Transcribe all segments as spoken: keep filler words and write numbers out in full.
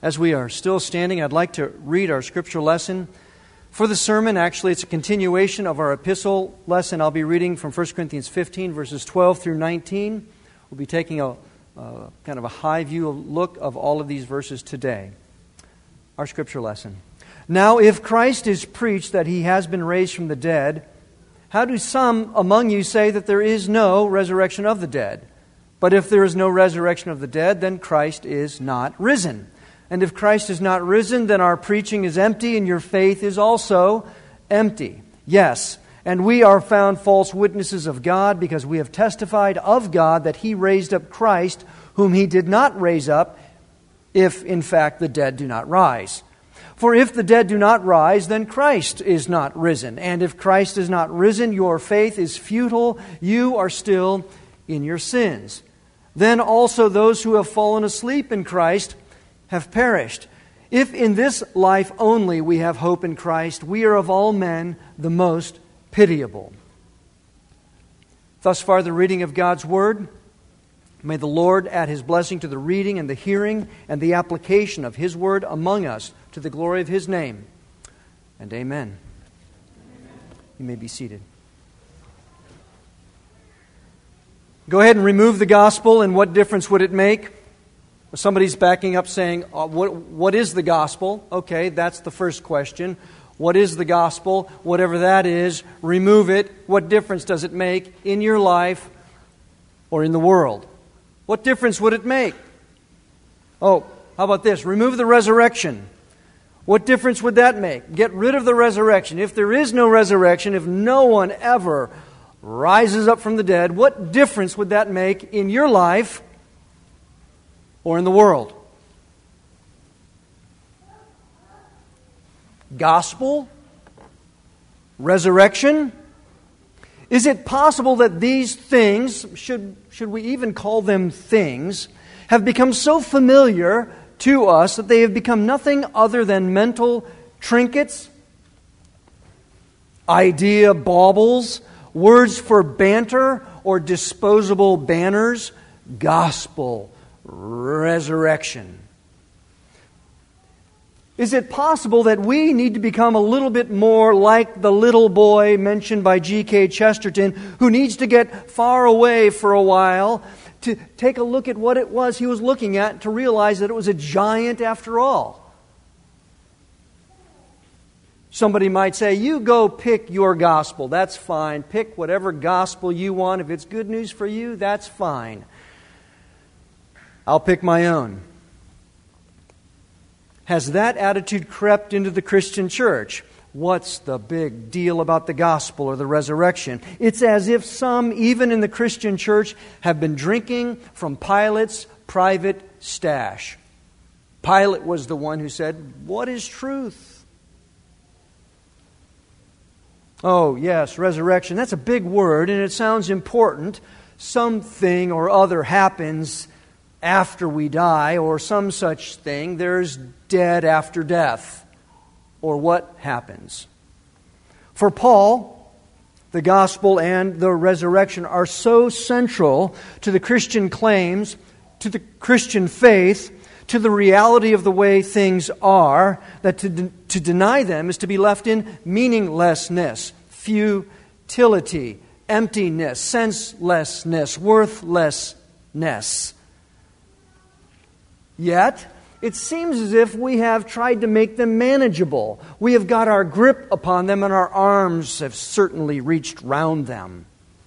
As we are still standing, I'd like to read our scripture lesson for the sermon. Actually, it's a continuation of our epistle lesson. I'll be reading from First Corinthians fifteen, verses twelve through nineteen. We'll be taking a uh, kind of a high view look of all of these verses today. Our scripture lesson. Now, if Christ is preached that He has been raised from the dead, how do some among you say that there is no resurrection of the dead? But if there is no resurrection of the dead, then Christ is not risen. And if Christ is not risen, then our preaching is empty, and your faith is also empty. Yes, and we are found false witnesses of God, because we have testified of God that He raised up Christ, whom He did not raise up, if in fact the dead do not rise. For if the dead do not rise, then Christ is not risen. And if Christ is not risen, your faith is futile. You are still in your sins. Then also those who have fallen asleep in Christ have perished. If in this life only we have hope in Christ, we are of all men the most pitiable. Thus far, the reading of God's Word. May the Lord add His blessing to the reading and the hearing and the application of His Word among us, to the glory of His name. And amen. Amen. You may be seated. Go ahead and remove the gospel, and what difference would it make? Somebody's backing up saying, uh, what, what is the gospel? Okay, that's the first question. What is the gospel? Whatever that is, remove it. What difference does it make in your life or in the world? What difference would it make? Oh, how about this? Remove the resurrection. What difference would that make? Get rid of the resurrection. If there is no resurrection, if no one ever rises up from the dead, what difference would that make in your life or in the world? Gospel? Resurrection? Is it possible that these things, should, should we even call them things, have become so familiar to us that they have become nothing other than mental trinkets, idea baubles, words for banter, or disposable banners? Gospel, resurrection. Is it possible that we need to become a little bit more like the little boy mentioned by G K Chesterton, who needs to get far away for a while to take a look at what it was he was looking at, to realize that it was a giant after all? Somebody might say, you go pick your gospel. That's fine. Pick whatever gospel you want. If it's good news for you, that's fine. I'll pick my own. Has that attitude crept into the Christian church? What's the big deal about the gospel or the resurrection? It's as if some, even in the Christian church, have been drinking from Pilate's private stash. Pilate was the one who said, "What is truth?" Oh, yes, resurrection. That's a big word, and it sounds important. Something or other happens after we die, or some such thing. There's dead after death. Or what happens? For Paul, the gospel and the resurrection are so central to the Christian claims, to the Christian faith, to the reality of the way things are, that to, de- to deny them is to be left in meaninglessness, futility, emptiness, senselessness, worthlessness. Yet, it seems as if we have tried to make them manageable. We have got our grip upon them, and our arms have certainly reached round them.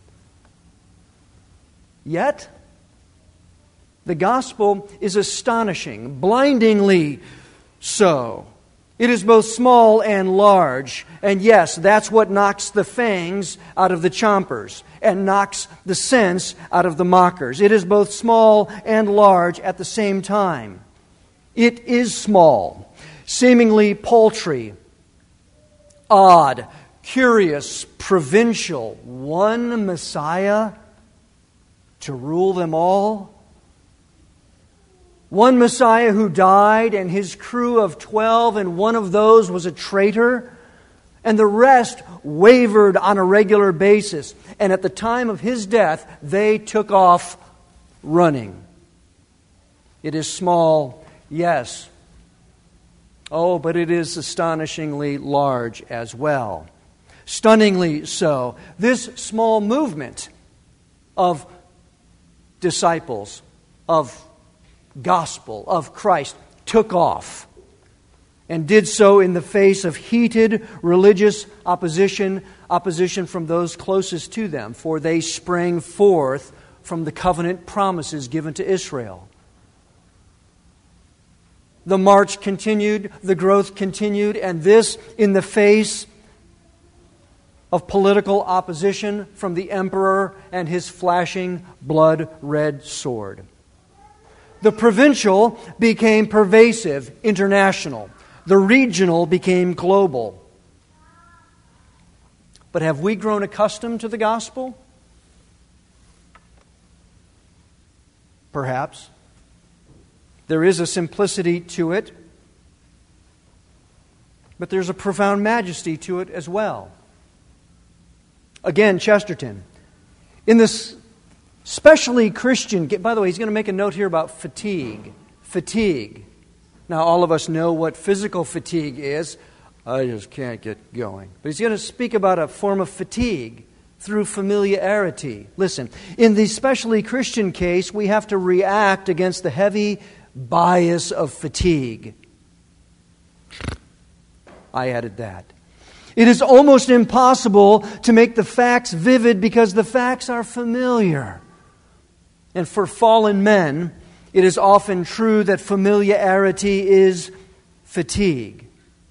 Yet, the gospel is astonishing, blindingly so. It is both small and large. And yes, that's what knocks the fangs out of the chompers and knocks the sense out of the mockers. It is both small and large at the same time. It is small, seemingly paltry, odd, curious, provincial. One Messiah to rule them all? One Messiah who died, and his crew of twelve, and one of those was a traitor, and the rest wavered on a regular basis. And at the time of his death, they took off running. It is small, yes, Oh, but it is astonishingly large as well. Stunningly so. This small movement of disciples, of gospel, of Christ, took off and did so in the face of heated religious opposition, opposition from those closest to them, for they sprang forth from the covenant promises given to Israel. The march continued, the growth continued, and this in the face of political opposition from the emperor and his flashing blood-red sword. The provincial became pervasive, international. The regional became global. But have we grown accustomed to the gospel? Perhaps. There is a simplicity to it, but there's a profound majesty to it as well. Again, Chesterton. In this especially Christian, by the way, he's going to make a note here about fatigue. Fatigue. Now, all of us know what physical fatigue is. I just can't get going. But he's going to speak about a form of fatigue through familiarity. Listen, in the especially Christian case, we have to react against the heavy bias of fatigue. I added that. It is almost impossible to make the facts vivid because the facts are familiar. And for fallen men, it is often true that familiarity is fatigue.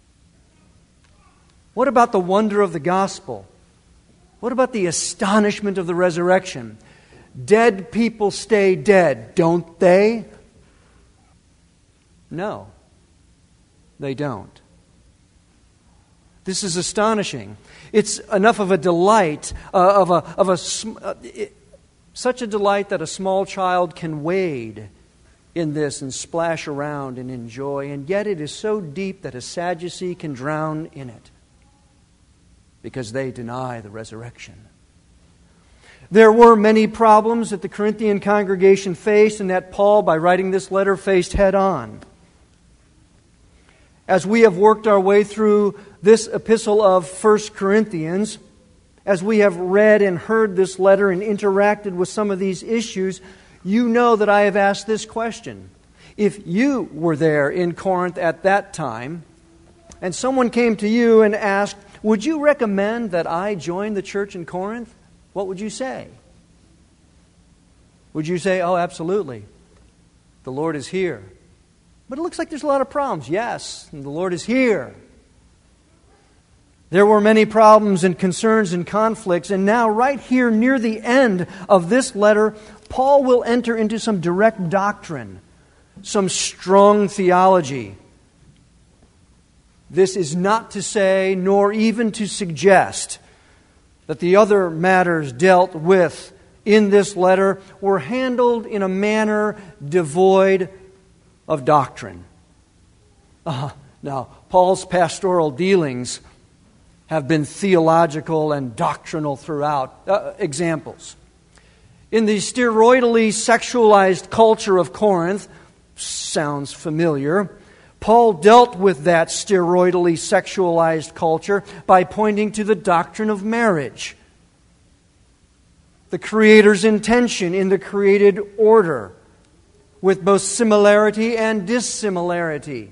What about the wonder of the gospel? What about the astonishment of the resurrection? Dead people stay dead, don't they? No, they don't. This is astonishing. It's enough of a delight, uh, of a of a uh, it, such a delight that a small child can wade in this and splash around and enjoy, and yet it is so deep that a Sadducee can drown in it because they deny the resurrection. There were many problems that the Corinthian congregation faced and that Paul, by writing this letter, faced head on. As we have worked our way through this epistle of First Corinthians, as we have read and heard this letter and interacted with some of these issues, you know that I have asked this question. If you were there in Corinth at that time, and someone came to you and asked, would you recommend that I join the church in Corinth? What would you say? Would you say, oh, absolutely. The Lord is here. But it looks like there's a lot of problems. Yes, and the Lord is here. There were many problems and concerns and conflicts, and now right here near the end of this letter, Paul will enter into some direct doctrine, some strong theology. This is not to say, nor even to suggest, that the other matters dealt with in this letter were handled in a manner devoid of doctrine. Uh, now, Paul's pastoral dealings have been theological and doctrinal throughout. Uh, examples. In the steroidally sexualized culture of Corinth, sounds familiar, Paul dealt with that steroidally sexualized culture by pointing to the doctrine of marriage, the Creator's intention in the created order, with both similarity and dissimilarity.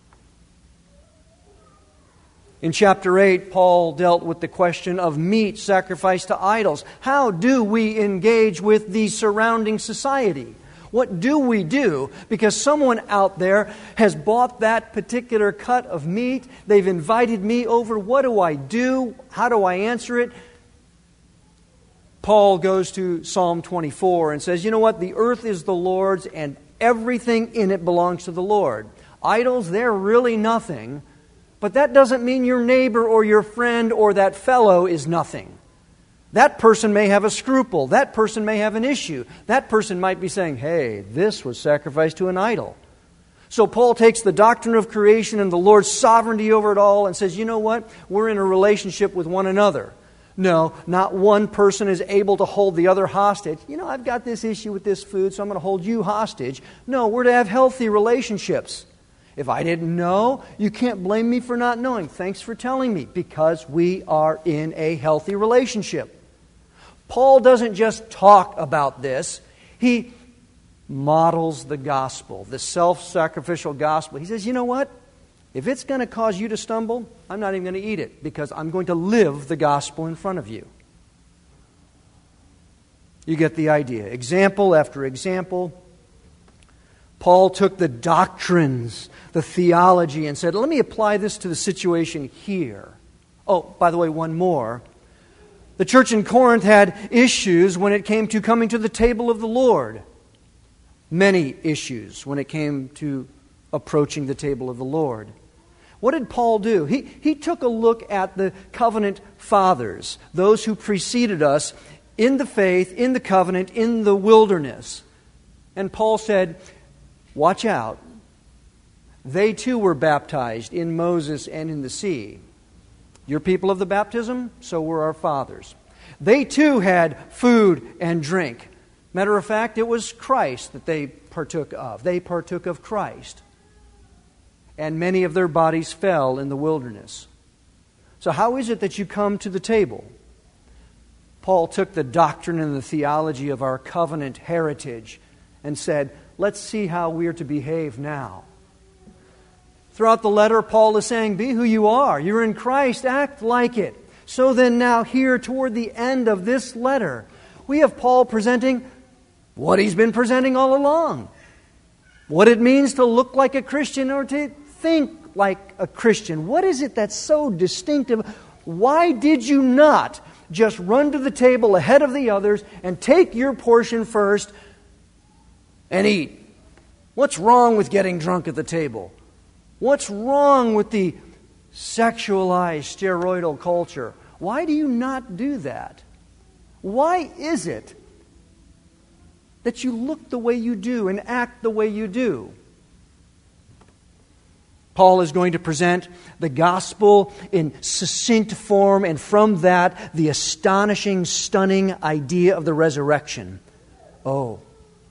In chapter eight, Paul dealt with the question of meat sacrificed to idols. How do we engage with the surrounding society? What do we do? Because someone out there has bought that particular cut of meat. They've invited me over. What do I do? How do I answer it? Paul goes to Psalm twenty-four and says, you know what? The earth is the Lord's and everything in it belongs to the Lord. Idols, they're really nothing. But that doesn't mean your neighbor or your friend or that fellow is nothing. That person may have a scruple. That person may have an issue. That person might be saying, hey, this was sacrificed to an idol. So Paul takes the doctrine of creation and the Lord's sovereignty over it all and says, you know what? We're in a relationship with one another. No, not one person is able to hold the other hostage. You know, I've got this issue with this food, so I'm going to hold you hostage. No, we're to have healthy relationships. If I didn't know, you can't blame me for not knowing. Thanks for telling me, because we are in a healthy relationship. Paul doesn't just talk about this. He models the gospel, the self-sacrificial gospel. He says, you know what? If it's going to cause you to stumble, I'm not even going to eat it, because I'm going to live the gospel in front of you. You get the idea. Example after example. Paul took the doctrines, the theology, and said, let me apply this to the situation here. Oh, by the way, one more. The church in Corinth had issues when it came to coming to the table of the Lord. Many issues when it came to approaching the table of the Lord. What did Paul do? He, he took a look at the covenant fathers, those who preceded us in the faith, in the covenant, in the wilderness. And Paul said, watch out. They too were baptized in Moses and in the sea. Your people of the baptism, so were our fathers. They too had food and drink. Matter of fact, it was Christ that they partook of. They partook of Christ. And many of their bodies fell in the wilderness. So how is it that you come to the table? Paul took the doctrine and the theology of our covenant heritage and said, let's see how we are to behave now. Throughout the letter, Paul is saying, be who you are. You're in Christ, act like it. So then now here toward the end of this letter, we have Paul presenting what he's been presenting all along. What it means to look like a Christian or to think like a Christian. What is it that's so distinctive? Why did you not just run to the table ahead of the others and take your portion first and eat? What's wrong with getting drunk at the table? What's wrong with the sexualized steroidal culture? Why do you not do that? Why is it that you look the way you do and act the way you do? Paul is going to present the gospel in succinct form, and from that, the astonishing, stunning idea of the resurrection. Oh,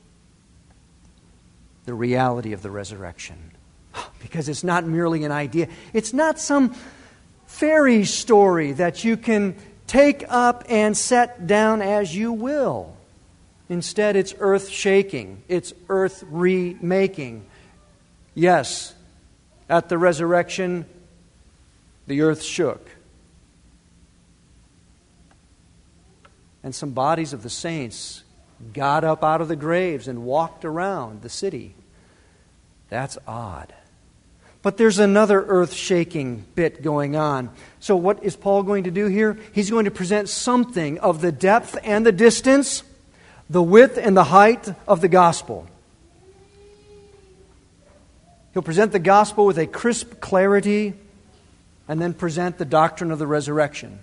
the reality of the resurrection. Because it's not merely an idea. It's not some fairy story that you can take up and set down as you will. Instead, it's earth-shaking. It's earth-remaking. Yes, at the resurrection, the earth shook. And some bodies of the saints got up out of the graves and walked around the city. That's odd. But there's another earth-shaking bit going on. So what is Paul going to do here? He's going to present something of the depth and the distance, the width and the height of the gospel. He'll present the gospel with a crisp clarity and then present the doctrine of the resurrection.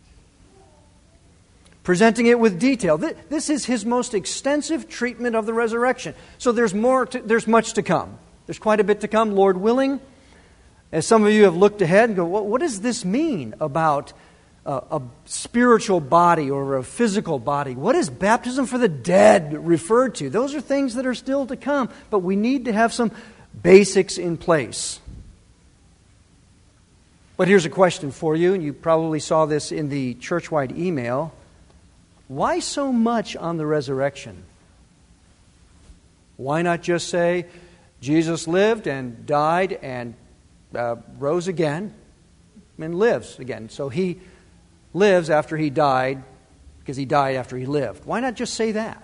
Presenting it with detail. This is his most extensive treatment of the resurrection. So there's more. To, there's much to come. There's quite a bit to come, Lord willing. As some of you have looked ahead and go, what, what does this mean about a, a spiritual body or a physical body? What is baptism for the dead referred to? Those are things that are still to come, but we need to have some basics in place. But here's a question for you, and you probably saw this in the church-wide email. Why so much on the resurrection? Why not just say, Jesus lived and died and uh, rose again and lives again. So he lives after he died because he died after he lived. Why not just say that?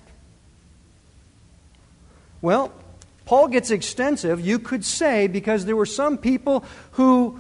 Well, Paul gets extensive, you could say, because there were some people who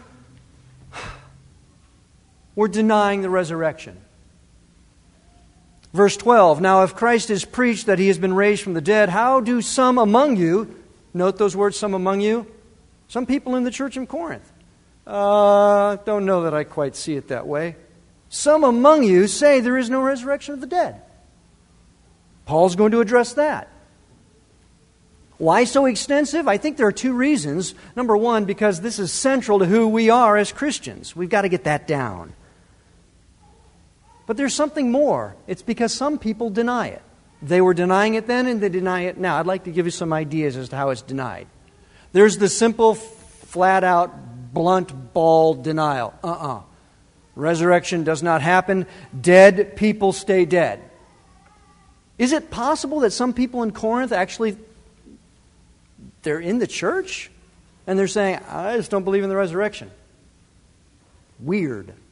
were denying the resurrection. Verse twelve, now if Christ is preached that he has been raised from the dead, how do some among you, note those words, some among you, some people in the church in Corinth, uh, don't know that I quite see it that way. Some among you say there is no resurrection of the dead. Paul's going to address that. Why so extensive? I think there are two reasons. Number one, because this is central to who we are as Christians. We've got to get that down. But there's something more. It's because some people deny it. They were denying it then and they deny it now. I'd like to give you some ideas as to how it's denied. There's the simple flat out, blunt, bald denial. Uh-uh. Resurrection does not happen. Dead people stay dead. Is it possible that some people in Corinth actually, they're in the church and they're saying, I just don't believe in the resurrection? Weird.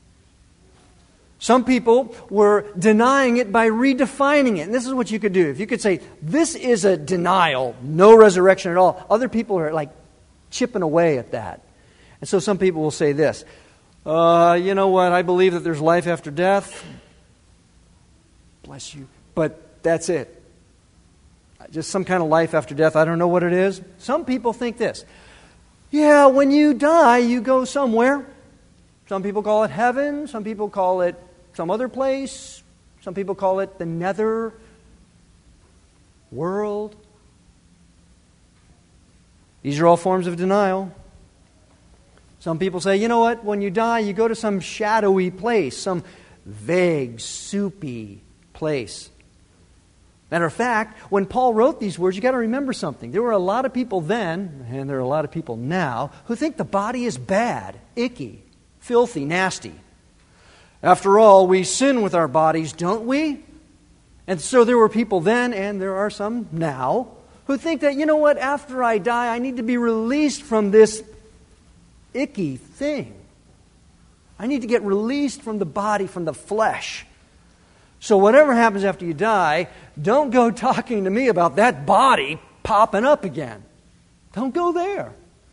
Some people were denying it by redefining it. And this is what you could do. If you could say, this is a denial, no resurrection at all, other people are like chipping away at that. And so some people will say this, uh, you know what, I believe that there's life after death. Bless you. But that's it. Just some kind of life after death. I don't know what it is. Some people think this. Yeah, when you die, you go somewhere. Some people call it heaven. Some people call it some other place. Some people call it the nether world. These are all forms of denial. Some people say, you know what, when you die, you go to some shadowy place, some vague, soupy place. Matter of fact, when Paul wrote these words, you got to remember something. There were a lot of people then, and there are a lot of people now, who think the body is bad, icky, filthy, nasty. After all, we sin with our bodies, don't we? And so there were people then, and there are some now, who think that, you know what, after I die, I need to be released from this icky thing. I need to get released from the body, from the flesh. So whatever happens after you die, don't go talking to me about that body popping up again. Don't go there.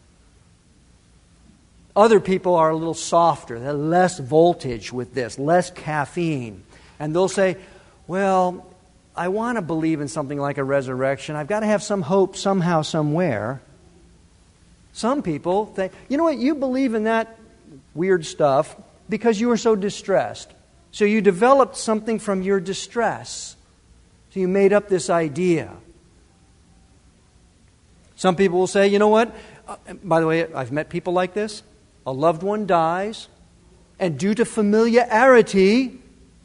Other people are a little softer. They're less voltage with this, less caffeine. And they'll say, well, I want to believe in something like a resurrection. I've got to have some hope somehow, somewhere. Some people think, you know what, you believe in that weird stuff because you were so distressed. So you developed something from your distress. So you made up this idea. Some people will say, you know what? Uh, by the way, I've met people like this. A loved one dies, and due to familiarity,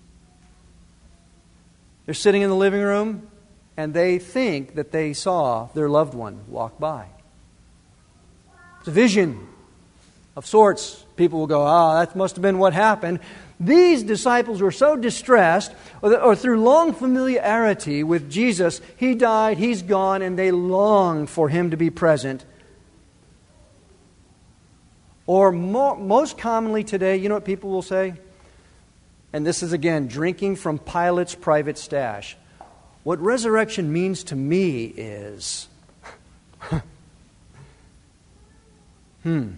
they're sitting in the living room, and they think that they saw their loved one walk by. It's a vision of sorts. People will go, ah, oh, that must have been what happened. These disciples were so distressed, or, or through long familiarity with Jesus, He died, He's gone, and they long for Him to be present. Or more, most commonly today, you know what people will say? And this is again, drinking from Pilate's private stash. What resurrection means to me is... hmm.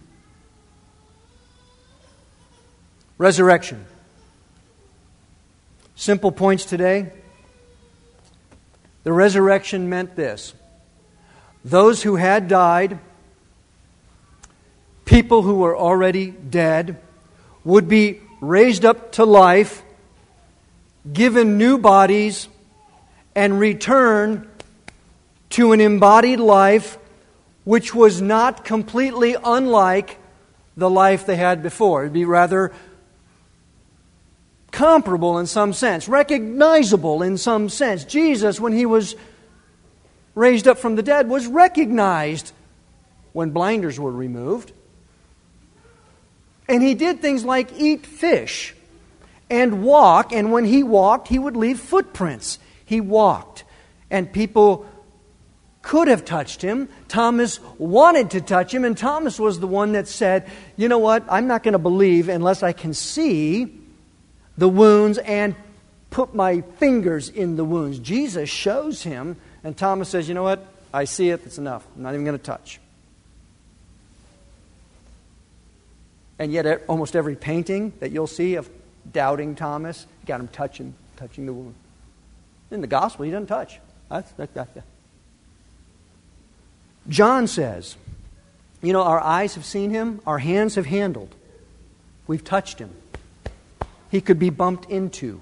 Resurrection. Simple points today. The resurrection meant this. Those who had died, people who were already dead, would be raised up to life, given new bodies, and return to an embodied life which was not completely unlike the life they had before. It would be rather comparable in some sense, recognizable in some sense. Jesus, when He was raised up from the dead, was recognized when blinders were removed. And He did things like eat fish and walk, and when He walked, He would leave footprints. He walked, and people could have touched Him. Thomas wanted to touch Him, and Thomas was the one that said, you know what, I'm not going to believe unless I can see the wounds and put my fingers in the wounds. Jesus shows him, and Thomas says, you know what, I see it, it's enough. I'm not even going to touch. And yet almost every painting that you'll see of doubting Thomas, you got him touching, touching the wound. In the gospel, he doesn't touch. That's, that, that, that. John says, you know, our eyes have seen Him, our hands have handled. We've touched Him. He could be bumped into.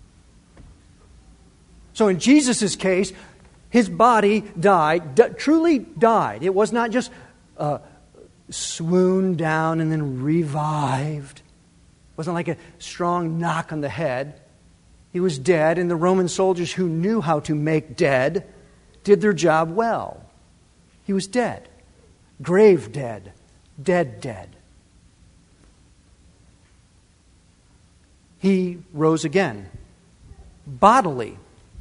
So in Jesus' case, His body died, d- truly died. It was not just uh, swooned down and then revived. It wasn't like a strong knock on the head. He was dead, and the Roman soldiers who knew how to make dead did their job well. He was dead, grave dead, dead, dead. He rose again, bodily.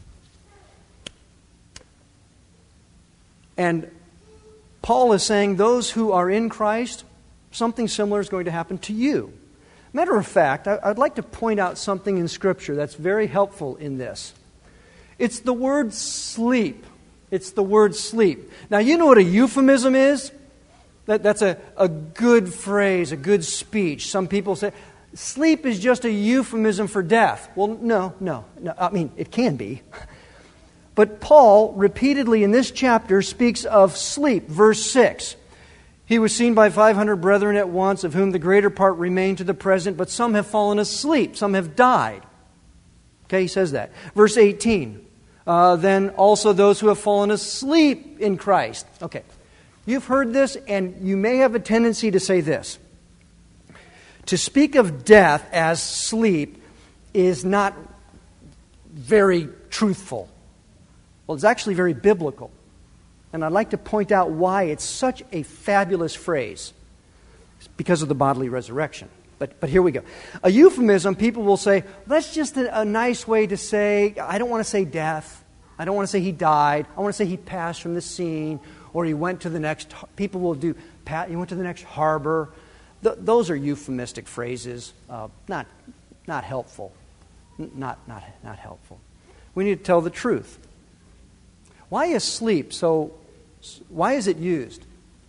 And Paul is saying those who are in Christ, something similar is going to happen to you. Matter of fact, I'd like to point out something in Scripture that's very helpful in this. It's the word sleep. It's the word sleep. Now, you know what a euphemism is? That, that's a, a good phrase, a good speech. Some people say, sleep is just a euphemism for death. Well, no, no, no. I mean, it can be. But Paul, repeatedly in this chapter, speaks of sleep. Verse six. He was seen by five hundred brethren at once, of whom the greater part remain to the present, but some have fallen asleep, some have died. Okay, he says that. Verse eighteen. Uh, then also those who have fallen asleep in Christ. Okay, you've heard this, and you may have a tendency to say this. To speak of death as sleep is not very truthful. Well, it's actually very biblical. And I'd like to point out why it's such a fabulous phrase. It's because of the bodily resurrection. But but here we go. A euphemism, people will say, that's just a, a nice way to say, I don't want to say death. I don't want to say he died. I want to say he passed from the scene, or he went to the next, people will do, he went to the next harbor. Th- those are euphemistic phrases, uh, not not helpful. N- not, not, not helpful. We need to tell the truth. Why is sleep so, why is it used?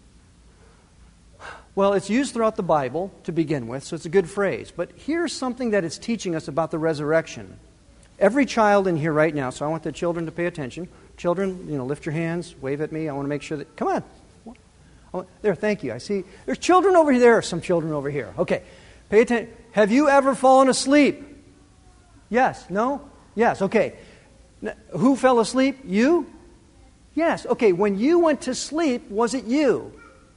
Well, it's used throughout the Bible to begin with, so it's a good phrase. But here's something that it's teaching us about the resurrection. Every child in here right now, so I want the children to pay attention. Children, you know, lift your hands, wave at me. I want to make sure that, come on. Oh, there, thank you. I see, there's children over here. There are some children over here. Okay, pay attention. Have you ever fallen asleep? Yes, no? Yes, okay. Now, who fell asleep? You? Yes. Okay, when you went to sleep, was it you?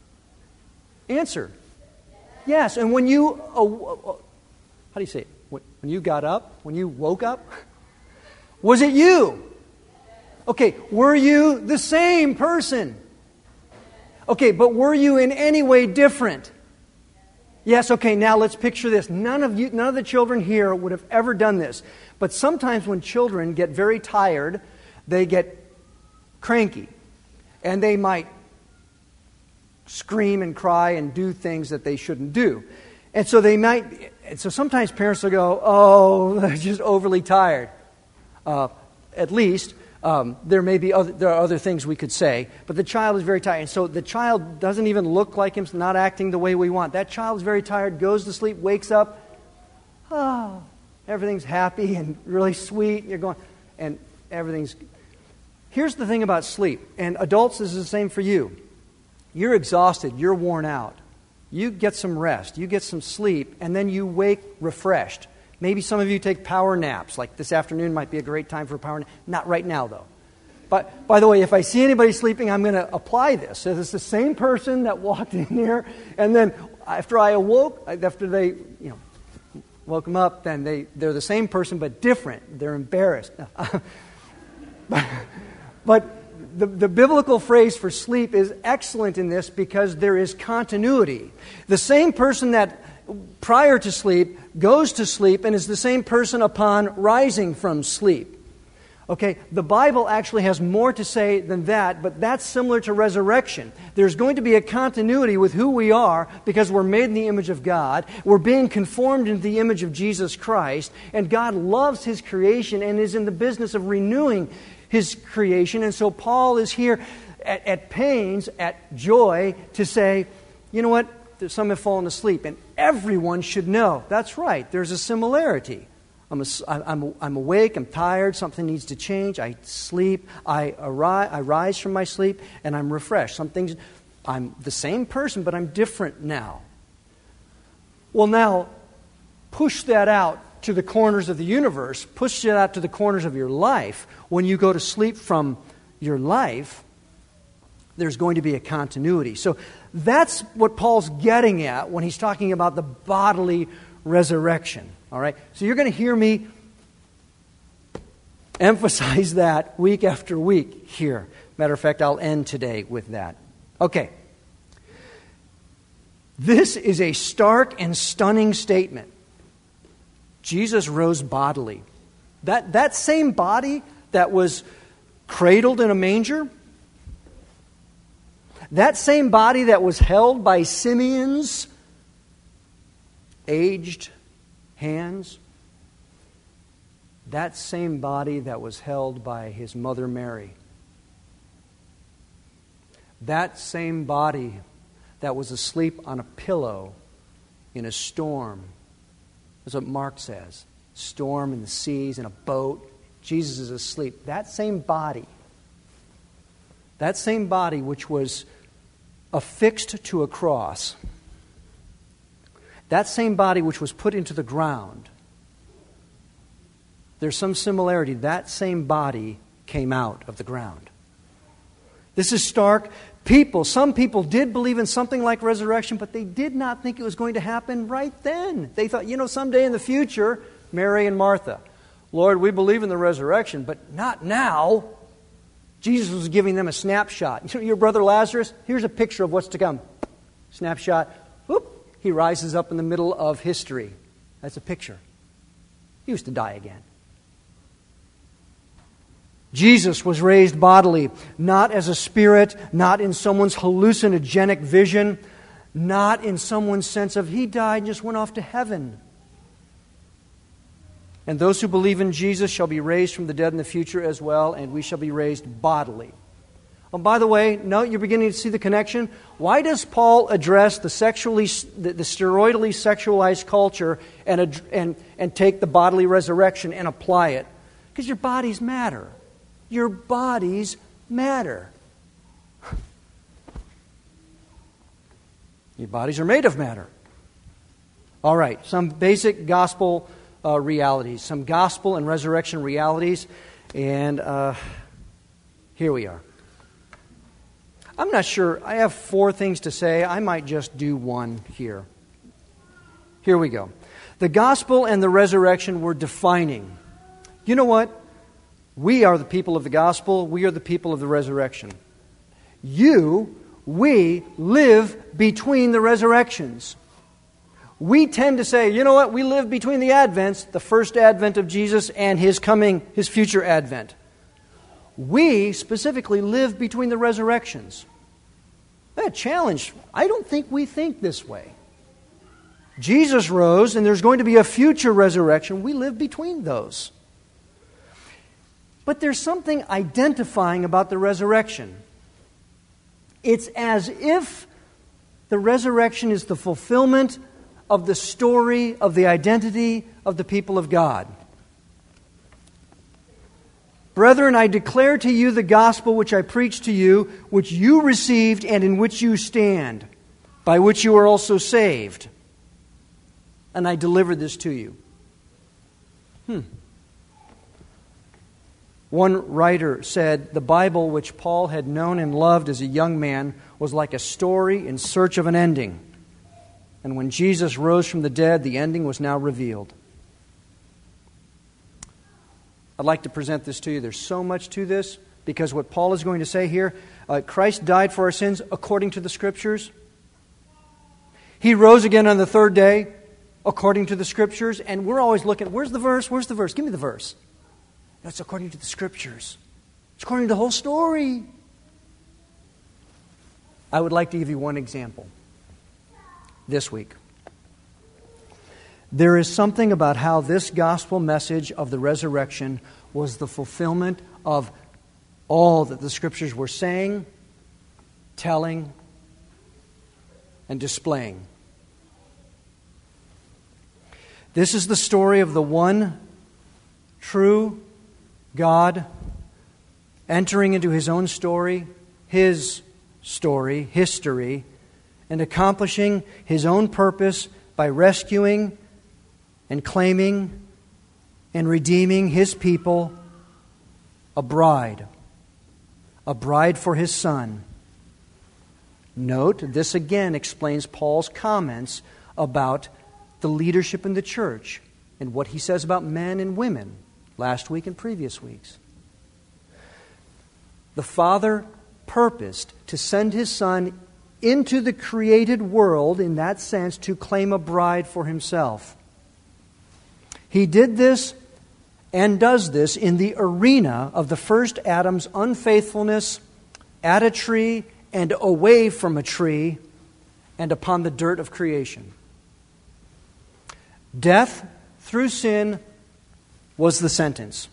Answer. Yes. And when you, uh, uh, how do you say it? When you got up, when you woke up, was it you? Okay, were you the same person? Okay, but were you in any way different? Yes, okay, now let's picture this. None of you, none of the children here would have ever done this. But sometimes when children get very tired, they get cranky. And they might scream and cry and do things that they shouldn't do. And so they might, and so sometimes parents will go, oh, they're just overly tired. Uh, at least, um, there may be other, there are other things we could say, but the child is very tired. And so the child doesn't even look like him, not acting the way we want. That child is very tired, goes to sleep, wakes up, oh, everything's happy and really sweet. You're going, and everything's... Here's the thing about sleep, and adults, this is the same for you. You're exhausted, you're worn out. You get some rest, you get some sleep, and then you wake refreshed. Maybe some of you take power naps, like this afternoon might be a great time for a power nap. Not right now, though. But, by the way, if I see anybody sleeping, I'm going to apply this. So it's the same person that walked in here, and then after I awoke, after they, you know, woke them up, then they, they're the same person, but different. They're embarrassed. but... But the, the biblical phrase for sleep is excellent in this because there is continuity. The same person that prior to sleep goes to sleep and is the same person upon rising from sleep. Okay, the Bible actually has more to say than that, but that's similar to resurrection. There's going to be a continuity with who we are because we're made in the image of God. We're being conformed into the image of Jesus Christ, and God loves His creation and is in the business of renewing His creation. And so Paul is here at, at pains, at joy, to say, you know what, some have fallen asleep, and everyone should know. That's right, there's a similarity. I'm, a, I'm, I'm awake, I'm tired, something needs to change, I sleep, I, arise, I rise from my sleep, and I'm refreshed. Some things, I'm the same person, but I'm different now. Well, now, push that out to the corners of the universe, push it out to the corners of your life. When you go to sleep from your life, there's going to be a continuity. So that's what Paul's getting at when he's talking about the bodily resurrection. All right? So you're going to hear me emphasize that week after week here. Matter of fact, I'll end today with that. Okay. This is a stark and stunning statement. Jesus rose bodily. That, that same body that was cradled in a manger, that same body that was held by Simeon's aged hands, that same body that was held by his mother Mary, that same body that was asleep on a pillow in a storm. That's what Mark says. Storm in the seas, in a boat. Jesus is asleep. That same body, that same body which was affixed to a cross, that same body which was put into the ground, there's some similarity. That same body came out of the ground. This is stark. People, some people did believe in something like resurrection, but they did not think it was going to happen right then. They thought, you know, someday in the future, Mary and Martha, Lord, we believe in the resurrection, but not now. Jesus was giving them a snapshot. You know, your brother Lazarus, here's a picture of what's to come. Snapshot. Whoop, he rises up in the middle of history. That's a picture. He was to die again. Jesus was raised bodily, not as a spirit, not in someone's hallucinogenic vision, not in someone's sense of he died and just went off to heaven. And those who believe in Jesus shall be raised from the dead in the future as well, and we shall be raised bodily. Oh, by the way, note you're beginning to see the connection. Why does Paul address the sexually, the, the steroidally sexualized culture and, and, and take the bodily resurrection and apply it? Because your bodies matter. Your bodies matter. Your bodies are made of matter. All right, some basic gospel uh, realities, some gospel and resurrection realities, and uh, here we are. I'm not sure. I have four things to say. I might just do one here. Here we go. The gospel and the resurrection were defining. You know what? We are the people of the gospel. We are the people of the resurrection. You, we live between the resurrections. We tend to say, you know what? We live between the advents, the first advent of Jesus and His coming, His future advent. We specifically live between the resurrections. That challenge, I don't think we think this way. Jesus rose, and there's going to be a future resurrection. We live between those. But there's something identifying about the resurrection. It's as if the resurrection is the fulfillment of the story of the identity of the people of God. Brethren, I declare to you the gospel which I preached to you, which you received and in which you stand, by which you are also saved. And I delivered this to you. Hmm. One writer said, the Bible, which Paul had known and loved as a young man, was like a story in search of an ending. And when Jesus rose from the dead, the ending was now revealed. I'd like to present this to you. There's so much to this, because what Paul is going to say here, uh, Christ died for our sins according to the Scriptures. He rose again on the third day according to the Scriptures. And we're always looking, where's the verse? Where's the verse? Give me the verse. No, it's according to the Scriptures. It's according to the whole story. I would like to give you one example this week. There is something about how this gospel message of the resurrection was the fulfillment of all that the Scriptures were saying, telling, and displaying. This is the story of the one true God entering into His own story, His story, history, and accomplishing His own purpose by rescuing and claiming and redeeming His people, a bride, a bride for His Son. Note, this again explains Paul's comments about the leadership in the church and what he says about men and women last week and previous weeks. The Father purposed to send His Son into the created world, in that sense, to claim a bride for himself. He did this and does this in the arena of the first Adam's unfaithfulness at a tree and away from a tree and upon the dirt of creation. Death through sin was the sentence.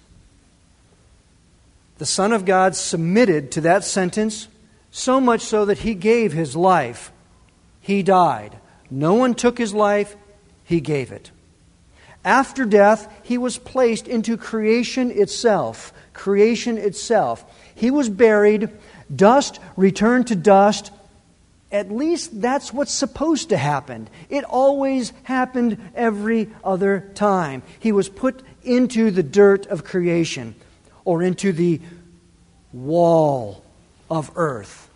The Son of God submitted to that sentence, so much so that He gave His life. He died. No one took His life. He gave it. After death, He was placed into creation itself. Creation itself. He was buried. Dust returned to dust. At least that's what's supposed to happen. It always happened every other time. He was put into the dirt of creation, or into the wall of earth.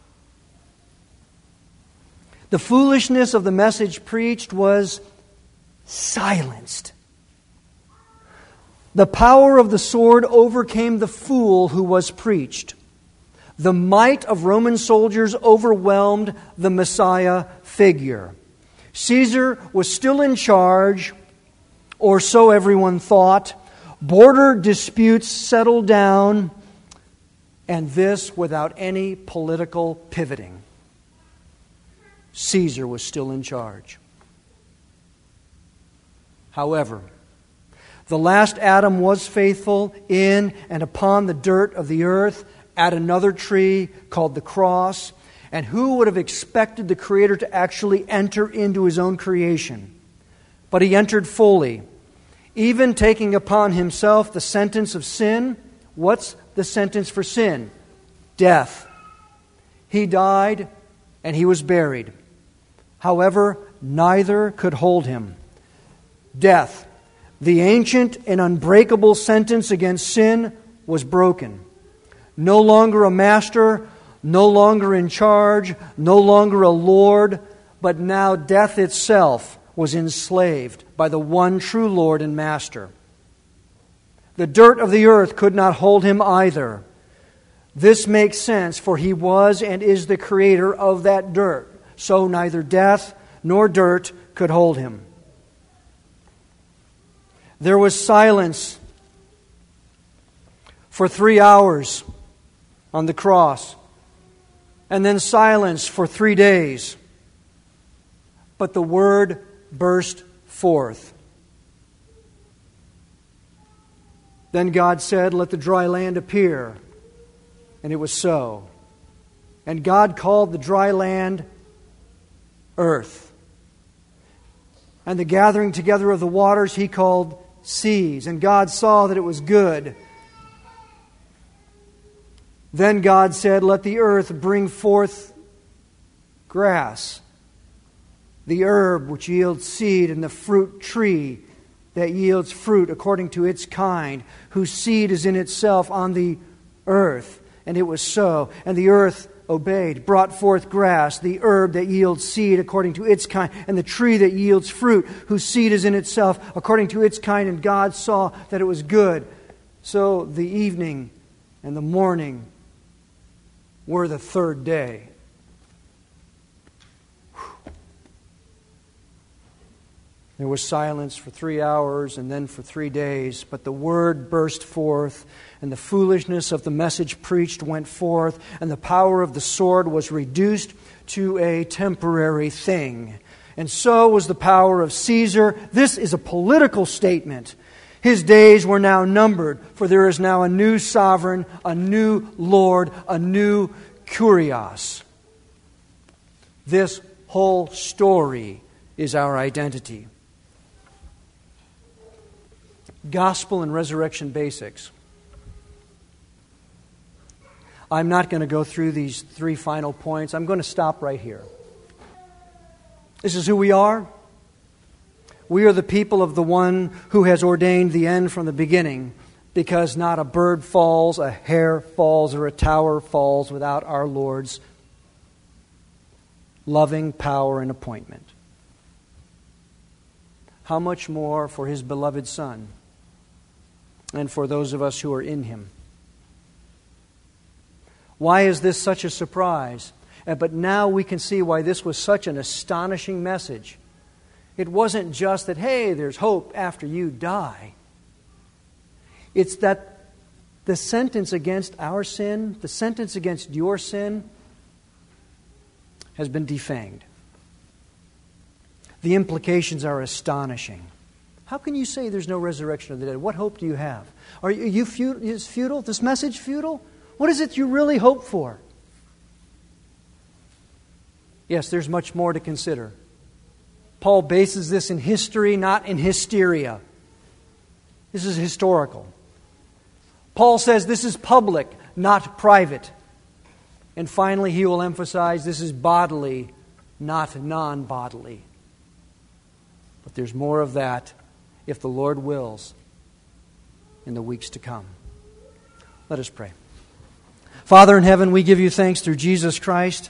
The foolishness of the message preached was silenced. The power of the sword overcame the fool who was preached. The might of Roman soldiers overwhelmed the Messiah figure. Caesar was still in charge, or so everyone thought. Border disputes settled down, and this without any political pivoting. Caesar was still in charge. However, the last Adam was faithful in and upon the dirt of the earth at another tree called the cross. And who would have expected the Creator to actually enter into His own creation? But He entered fully, even taking upon Himself the sentence of sin. What's the sentence for sin? Death. He died and He was buried. However, neither could hold Him. Death, the ancient and unbreakable sentence against sin, was broken. No longer a master, no longer in charge, no longer a lord, but now death itself was enslaved by the one true Lord and Master. The dirt of the earth could not hold Him either. This makes sense, for He was and is the creator of that dirt. So neither death nor dirt could hold Him. There was silence for three hours on the cross, and then silence for three days. But the Word burst forth. Then God said, "Let the dry land appear." And it was so. And God called the dry land earth. And the gathering together of the waters He called seas. And God saw that it was good. Then God said, "Let the earth bring forth grass, the herb which yields seed, and the fruit tree that yields fruit according to its kind, whose seed is in itself on the earth." And it was so. And the earth obeyed, brought forth grass, the herb that yields seed according to its kind, and the tree that yields fruit, whose seed is in itself according to its kind. And God saw that it was good. So the evening and the morning were the third day. There was silence for three hours and then for three days, but the Word burst forth, and the foolishness of the message preached went forth, and the power of the sword was reduced to a temporary thing. And so was the power of Caesar. This is a political statement. His days were now numbered, for there is now a new sovereign, a new Lord, a new Kurios. This whole story is our identity. Gospel and resurrection basics. I'm not going to go through these three final points. I'm going to stop right here. This is who we are. We are the people of the one who has ordained the end from the beginning, because not a bird falls, a hair falls, or a tower falls without our Lord's loving power and appointment. How much more for His beloved Son and for those of us who are in Him? Why is this such a surprise? Uh, but now we can see why this was such an astonishing message. It wasn't just that, hey, there's hope after you die. It's that the sentence against our sin, the sentence against your sin, has been defanged. The implications are astonishing. How can you say there's no resurrection of the dead? What hope do you have? Are you, are you futile? Is futile? This message futile? What is it you really hope for? Yes, there's much more to consider. Paul bases this in history, not in hysteria. This is historical. Paul says this is public, not private. And finally, he will emphasize this is bodily, not non-bodily. But there's more of that, if the Lord wills, in the weeks to come. Let us pray. Father in heaven, we give you thanks through Jesus Christ,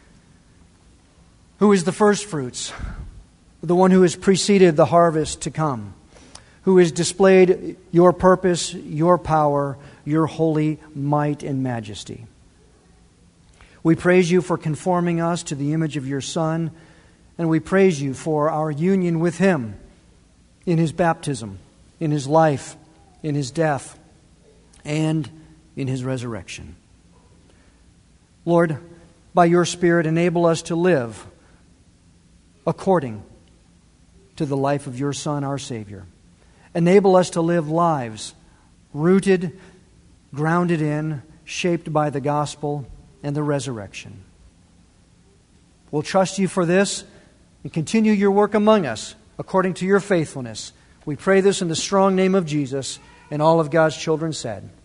who is the first fruits, the one who has preceded the harvest to come, who has displayed your purpose, your power, your holy might and majesty. We praise you for conforming us to the image of your Son, and we praise you for our union with him in his baptism, in his life, in his death, and in his resurrection. Lord, by your Spirit, enable us to live according to the life of your Son, our Savior. Enable us to live lives rooted, grounded in, shaped by the gospel and the resurrection. We'll trust you for this and continue your work among us according to your faithfulness. We pray this in the strong name of Jesus, and all of God's children said.